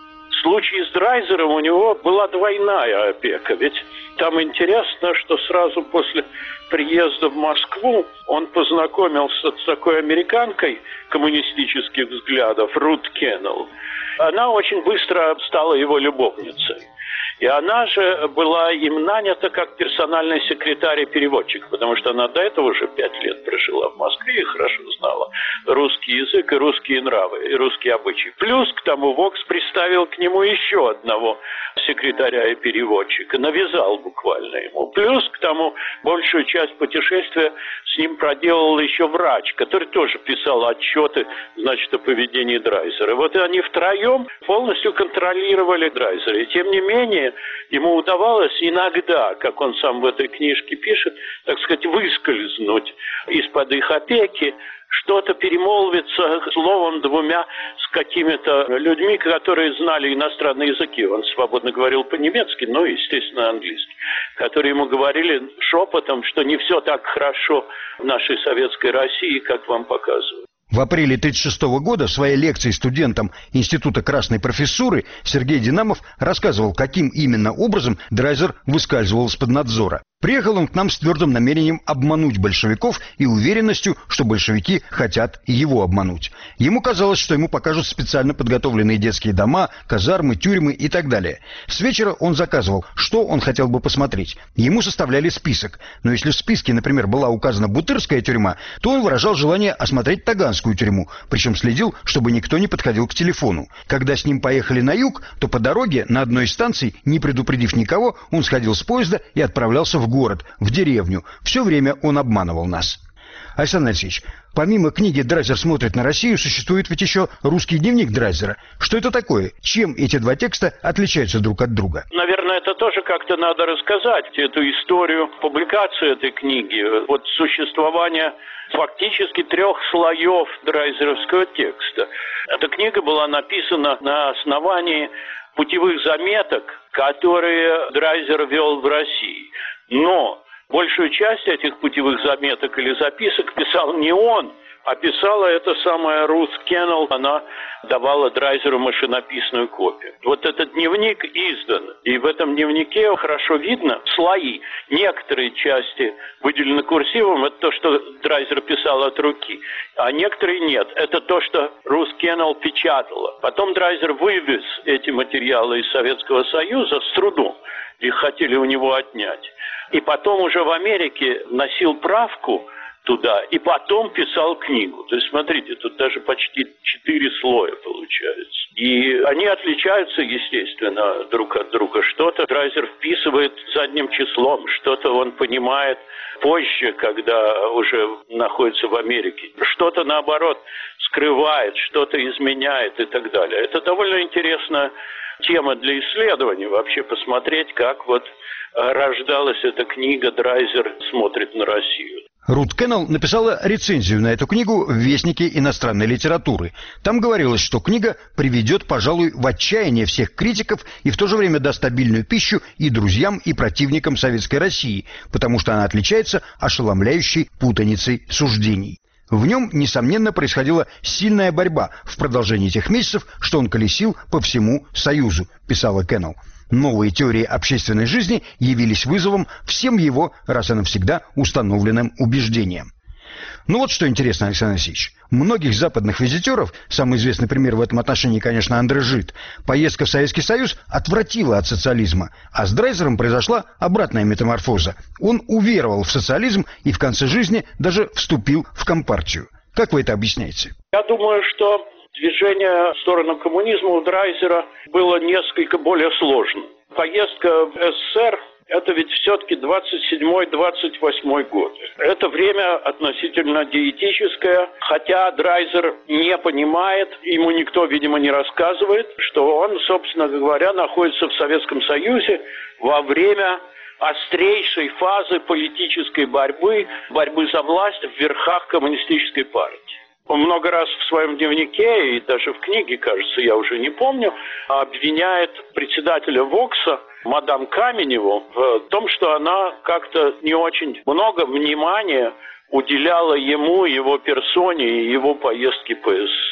случае с Драйзером у него была двойная опека. Ведь там интересно, что сразу после приезда в Москву он познакомился с такой американкой коммунистических взглядов Рут Кеннелл. Она очень быстро стала его любовницей. И она же была им нанята как персональный секретарь и переводчик, потому что она до этого уже пять лет прожила в Москве и хорошо знала русский язык и русские нравы, и русские обычаи. Плюс к тому Вокс приставил к нему еще одного секретаря и переводчика, навязал буквально ему. Плюс к тому большую часть путешествия с ним проделал еще врач, который тоже писал отчеты, значит, о поведении Драйзера. Вот они втроем полностью контролировали Драйзера. И тем не менее, ему удавалось иногда, как он сам в этой книжке пишет, так сказать, выскользнуть из-под их опеки, что-то перемолвиться словом двумя с какими-то людьми, которые знали иностранные языки. Он свободно говорил по-немецки, но, естественно, английский. Которые ему говорили шепотом, что не все так хорошо в нашей советской России, как вам показывают. В апреле тысяча девятьсот тридцать шестого года в своей лекции студентам Института Красной Профессуры Сергей Динамов рассказывал, каким именно образом Драйзер выскальзывал из-под надзора. Приехал он к нам с твердым намерением обмануть большевиков и уверенностью, что большевики хотят его обмануть. Ему казалось, что ему покажут специально подготовленные детские дома, казармы, тюрьмы и так далее. С вечера он заказывал, что он хотел бы посмотреть. Ему составляли список. Но если в списке, например, была указана Бутырская тюрьма, то он выражал желание осмотреть Таганскую тюрьму, причем следил, чтобы никто не подходил к телефону. Когда с ним поехали на юг, то по дороге на одной из станций, не предупредив никого, он сходил с поезда и отправлялся в город, в деревню. Все время он обманывал нас. Александр Алексеевич, помимо книги «Драйзер смотрит на Россию», существует ведь еще русский дневник Драйзера. Что это такое? Чем эти два текста отличаются друг от друга? Наверное, это тоже как-то надо рассказать, эту историю публикации этой книги. Вот существование фактически трех слоев драйзеровского текста. Эта книга была написана на основании путевых заметок, которые Драйзер вел в России. Но большую часть этих путевых заметок или записок писал не он, а писала эта самая Рут Кеннелл. Она давала Драйзеру машинописную копию. Вот этот дневник издан, и в этом дневнике хорошо видно слои. Некоторые части выделены курсивом, это то, что Драйзер писал от руки, а некоторые нет. Это то, что Рут Кеннелл печатала. Потом Драйзер вывез эти материалы из Советского Союза с трудом. Их хотели у него отнять. И потом уже в Америке носил правку туда, и потом писал книгу. То есть, смотрите, тут даже почти четыре слоя получается. И они отличаются, естественно, друг от друга. Что-то Драйзер вписывает задним числом, что-то он понимает позже, когда уже находится в Америке. Что-то, наоборот, скрывает, что-то изменяет и так далее. Это довольно интересная тема для исследования, вообще посмотреть, как вот рождалась эта книга «Драйзер смотрит на Россию». Рут Кеннелл написала рецензию на эту книгу в Вестнике иностранной литературы. Там говорилось, что книга приведет, пожалуй, в отчаяние всех критиков и в то же время даст обильную пищу и друзьям, и противникам Советской России, потому что она отличается ошеломляющей путаницей суждений. В нем, несомненно, происходила сильная борьба в продолжении тех месяцев, что он колесил по всему Союзу, писала Кеннелл. Новые теории общественной жизни явились вызовом всем его раз и навсегда установленным убеждениям. Ну вот что интересно, Александр Алексеевич. Многих западных визитеров, самый известный пример в этом отношении, конечно, Андре Жид, поездка в Советский Союз отвратила от социализма, а с Драйзером произошла обратная метаморфоза. Он уверовал в социализм и в конце жизни даже вступил в Компартию. Как вы это объясняете? Я думаю, что движение в сторону коммунизма у Драйзера было несколько более сложным. Поездка в СССР – это ведь все-таки двадцать седьмой — двадцать восьмой год. Это время относительно диетическое, хотя Драйзер не понимает, ему никто, видимо, не рассказывает, что он, собственно говоря, находится в Советском Союзе во время острейшей фазы политической борьбы, борьбы за власть в верхах коммунистической партии. Он много раз в своем дневнике и даже в книге, кажется, я уже не помню, обвиняет председателя ВОКСа, мадам Каменеву, в том, что она как-то не очень много внимания уделяла ему, его персоне и его поездке по СССР.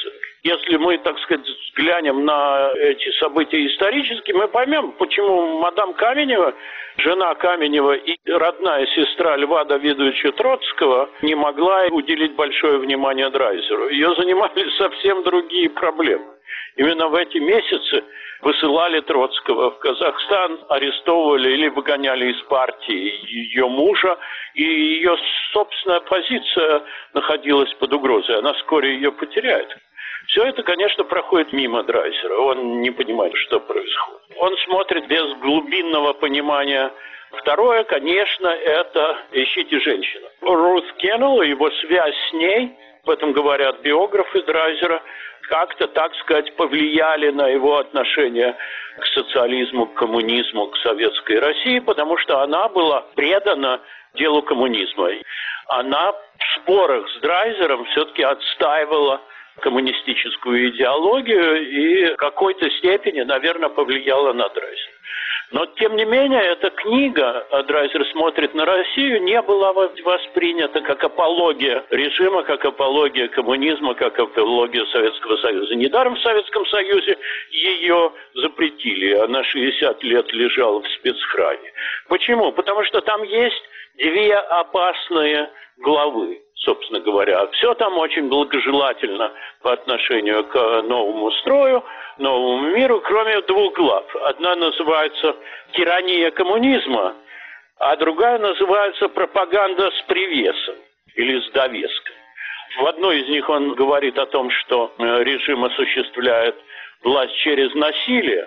Если мы, так сказать, взглянем на эти события исторически, мы поймем, почему мадам Каменева, жена Каменева и родная сестра Льва Давидовича Троцкого не могла уделить большое внимание Драйзеру. Ее занимали совсем другие проблемы. Именно в эти месяцы высылали Троцкого в Казахстан, арестовывали или выгоняли из партии ее мужа, и ее собственная позиция находилась под угрозой. Она вскоре ее потеряет. Все это, конечно, проходит мимо Драйзера. Он не понимает, что происходит. Он смотрит без глубинного понимания. Второе, конечно, это «Ищите женщину». Рут Кеннелл и его связь с ней, об этом говорят биографы Драйзера, как-то, так сказать, повлияли на его отношение к социализму, к коммунизму, к советской России, потому что она была предана делу коммунизма. Она в спорах с Драйзером все-таки отстаивала коммунистическую идеологию и в какой-то степени, наверное, повлияла на Драйзера. Но, тем не менее, эта книга «Драйзер смотрит на Россию» не была воспринята как апология режима, как апология коммунизма, как апология Советского Союза. Недаром в Советском Союзе ее запретили. Она шестьдесят лет лежала в спецхране. Почему? Потому что там есть две опасные главы. Собственно говоря, все там очень благожелательно по отношению к новому строю, новому миру, кроме двух глав. Одна называется «Тирания коммунизма», а другая называется «Пропаганда с привесом» или с довеском. В одной из них он говорит о том, что режим осуществляет власть через насилие,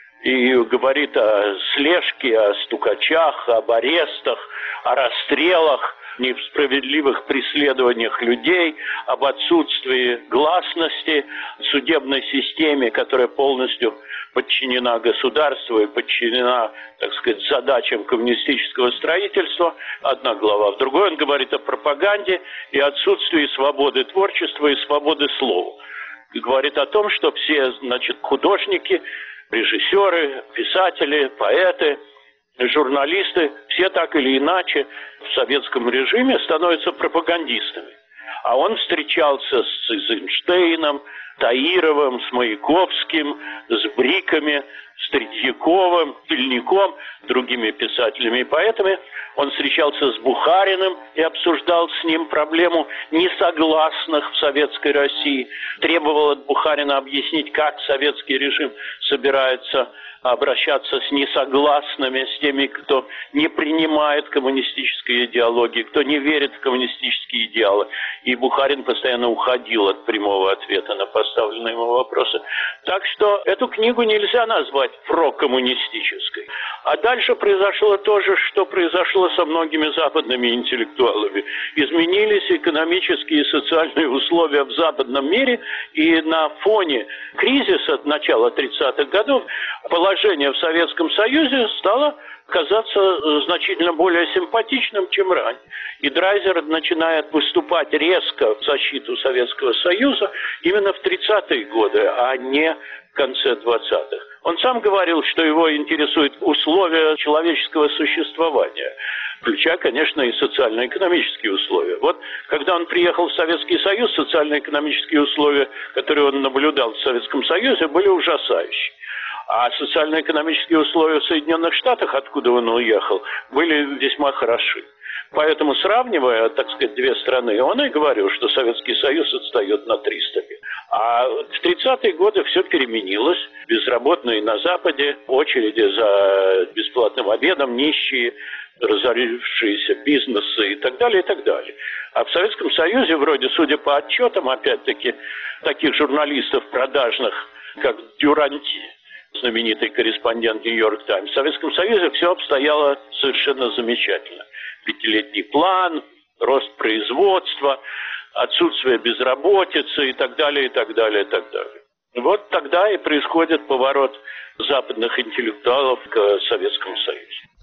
и говорит о слежке, о стукачах, об арестах, о расстрелах, несправедливых преследованиях людей, об отсутствии гласности в судебной системе, которая полностью подчинена государству и подчинена, так сказать, задачам коммунистического строительства. Одна глава. В другой он говорит о пропаганде и отсутствии свободы творчества и свободы слова. И говорит о том, что все, значит, художники, режиссеры, писатели, поэты, журналисты, все так или иначе в советском режиме становятся пропагандистами. А он встречался с Эйзенштейном, Таировым, с Маяковским, с Бриками, с Третьяковым, Тельником, другими писателями и поэтами. Он встречался с Бухариным и обсуждал с ним проблему несогласных в советской России. Требовал от Бухарина объяснить, как советский режим собирается обращаться с несогласными, с теми, кто не принимает коммунистической идеологии, кто не верит в коммунистические идеалы. И Бухарин постоянно уходил от прямого ответа на поставленные ему вопросы. Так что эту книгу нельзя назвать прокоммунистической. А дальше произошло то же, что произошло со многими западными интеллектуалами. Изменились экономические и социальные условия в западном мире, и на фоне кризиса начала тридцатых годов положение в Советском Союзе стало казаться значительно более симпатичным, чем ранее. И Драйзер начинает выступать резко в защиту Советского Союза именно в тридцатые годы, а не в конце двадцатых. Он сам говорил, что его интересуют условия человеческого существования, включая, конечно, и социально-экономические условия. Вот, когда он приехал в Советский Союз, социально-экономические условия, которые он наблюдал в Советском Союзе, были ужасающие. А социально-экономические условия в Соединенных Штатах, откуда он уехал, были весьма хороши. Поэтому, сравнивая, так сказать, две страны, он и говорил, что Советский Союз отстает на триста лет. А в тридцатые годы все переменилось. Безработные на Западе, очереди за бесплатным обедом, нищие, разорившиеся бизнесы и так далее, и так далее. А в Советском Союзе, вроде, судя по отчетам, опять-таки, таких журналистов продажных, как Дюранти, знаменитый корреспондент «Нью-Йорк Таймс», в Советском Союзе все обстояло совершенно замечательно. Пятилетний план, рост производства, отсутствие безработицы и так далее, и так далее, и так далее. Вот тогда и происходит поворот западных интеллектуалов к Советскому Союзу.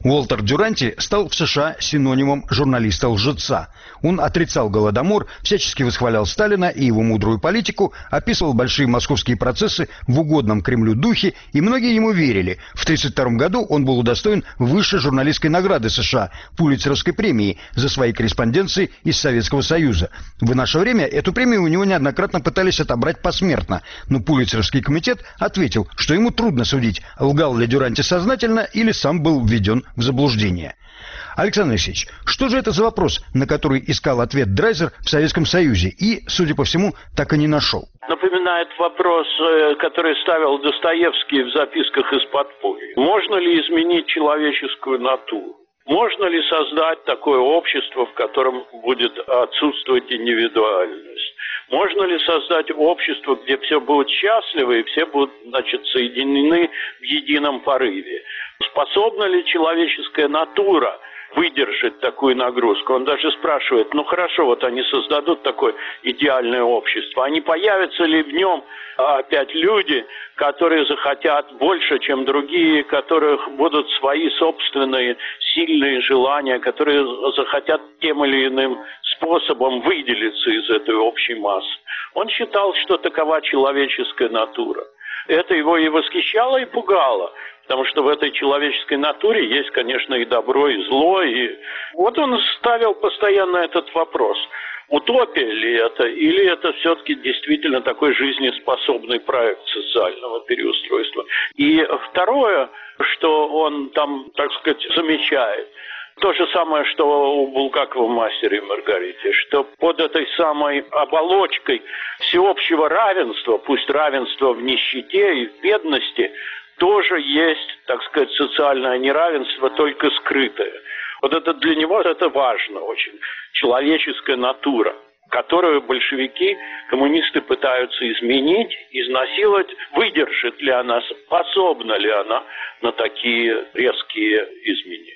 Уолтер Дюранти стал в США синонимом журналиста-лжеца. Он отрицал Голодомор, всячески восхвалял Сталина и его мудрую политику, описывал большие московские процессы в угодном Кремлю духе, и многие ему верили. В тысяча девятьсот тридцать втором году он был удостоен высшей журналистской награды США – Пулитцеровской премии за свои корреспонденции из Советского Союза. В наше время эту премию у него неоднократно пытались отобрать посмертно, но Пулитцеровский комитет ответил, что ему трудно судить, лгал ли Дюранти сознательно или сам был введен в заблуждение. Александр Алексеевич, что же это за вопрос, на который искал ответ Драйзер в Советском Союзе и, судя по всему, так и не нашел? Напоминает вопрос, который ставил Достоевский в записках из подполья. Можно ли изменить человеческую натуру? Можно ли создать такое общество, в котором будет отсутствовать индивидуальность? Можно ли создать общество, где все будут счастливы и все будут, значит, соединены в едином порыве? Способна ли человеческая натура выдержать такую нагрузку? Он даже спрашивает, ну хорошо, вот они создадут такое идеальное общество, а не появятся ли в нем опять люди, которые захотят больше, чем другие, у которых будут свои собственные сильные желания, которые захотят тем или иным способом выделиться из этой общей массы. Он считал, что такова человеческая натура. Это его и восхищало, и пугало. Потому что в этой человеческой натуре есть, конечно, и добро, и зло. И... Вот он ставил постоянно этот вопрос. Утопия ли это, или это все-таки действительно такой жизнеспособный проект социального переустройства. И второе, что он там, так сказать, замечает, то же самое, что у Булгакова в «Мастере и Маргарите», что под этой самой оболочкой всеобщего равенства, пусть равенства в нищете и в бедности, тоже есть, так сказать, социальное неравенство, только скрытое. Вот это для него это важно очень. Человеческая натура, которую большевики, коммунисты пытаются изменить, изнасиловать. Выдержит ли она, способна ли она на такие резкие изменения?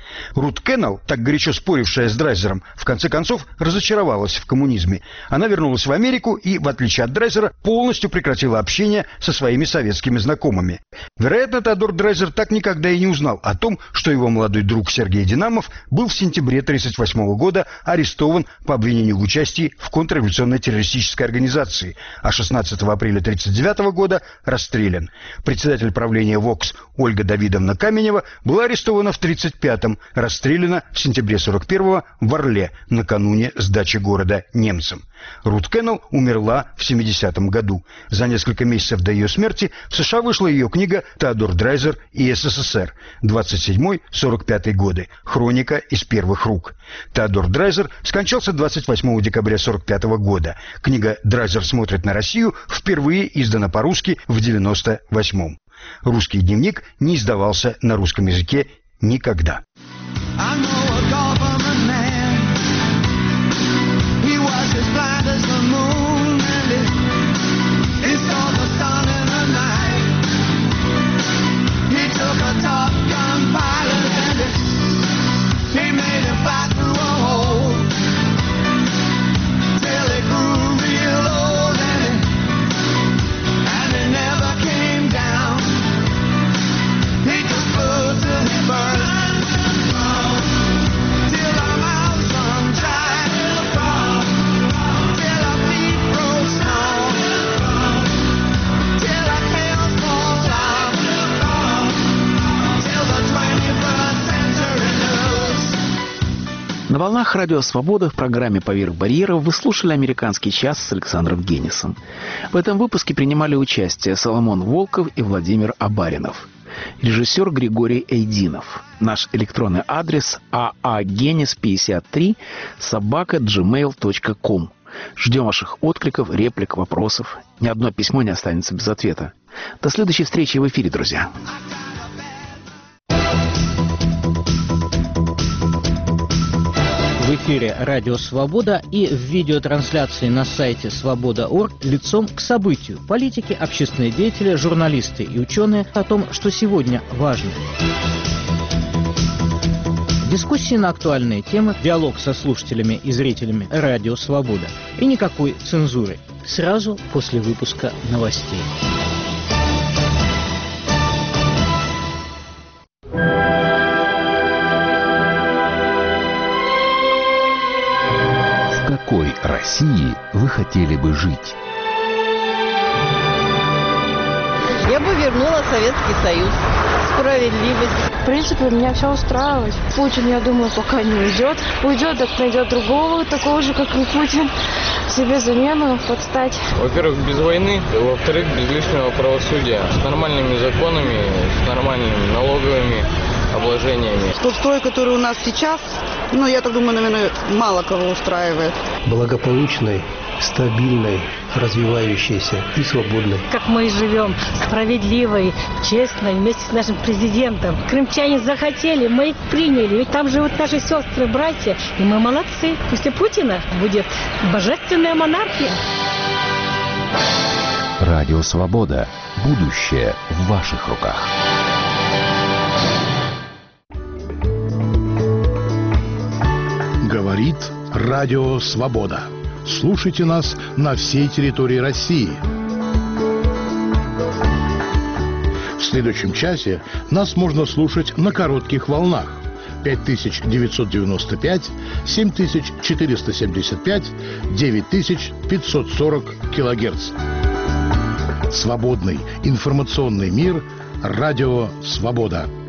Рут Кеннелл, так горячо спорившая с Драйзером, в конце концов разочаровалась в коммунизме. Она вернулась в Америку и, в отличие от Драйзера, полностью прекратила общение со своими советскими знакомыми. Вероятно, Теодор Драйзер так никогда и не узнал о том, что его молодой друг Сергей Динамов был в сентябре тысяча девятьсот тридцать восьмого года арестован по обвинению в участии в контрреволюционной террористической организации, а шестнадцатого апреля тысяча девятьсот тридцать девятого года расстрелян. Председатель правления ВОКС Ольга Давидовна Каменева была арестована в тридцать пятом, расстреляна в сентябре сорок первого в Орле, накануне сдачи города немцам. Рут Кеннелл умерла в семидесятом году. За несколько месяцев до ее смерти в США вышла ее книга «Теодор Драйзер и СССР. двадцать седьмой — сорок пятый годы. Хроника из первых рук». Теодор Драйзер скончался двадцать восьмого декабря сорок пятого года. Книга «Драйзер смотрит на Россию» впервые издана по-русски в девяносто восьмом. Русский дневник не издавался на русском языке никогда. На волнах Радио Свобода в программе «Поверх барьеров» вы слушали «Американский час» с Александром Генисом. В этом выпуске принимали участие Соломон Волков и Владимир Абаринов. Режиссер Григорий Эйдинов. Наш электронный адрес аагенис пятьдесят три собака джимейл точка ком. Ждем ваших откликов, реплик, вопросов. Ни одно письмо не останется без ответа. До следующей встречи в эфире, друзья. В эфире «Радио Свобода» и в видеотрансляции на сайте свобода точка орг лицом к событию. Политики, общественные деятели, журналисты и ученые о том, что сегодня важно. Дискуссии на актуальные темы, диалог со слушателями и зрителями «Радио Свобода». И никакой цензуры. Сразу после выпуска новостей. России вы хотели бы жить? Я бы вернула Советский Союз. Справедливость. В принципе, меня все устраивает. Путин, я думаю, пока не уйдет. Уйдет, так найдет другого, такого же, как и Путин. Себе замену подстать. Во-первых, без войны. Во-вторых, без лишнего правосудия. С нормальными законами, с нормальными налоговыми обложениями. Тот строй, который у нас сейчас, ну, я так думаю, наверное, мало кого устраивает. Благополучной, стабильной, развивающейся и свободной. Как мы и живем, справедливой, честной, вместе с нашим президентом. Крымчане захотели, мы их приняли. Ведь там живут наши сестры, братья, и мы молодцы. После Путина будет божественная монархия. Радио «Свобода». Будущее в ваших руках. Говорит Радио «Свобода». Слушайте нас на всей территории России. В следующем часе нас можно слушать на коротких волнах пять тысяч девятьсот девяносто пять, семь тысяч четыреста семьдесят пять, девять тысяч пятьсот сорок килогерц. Свободный информационный мир. Радио «Свобода».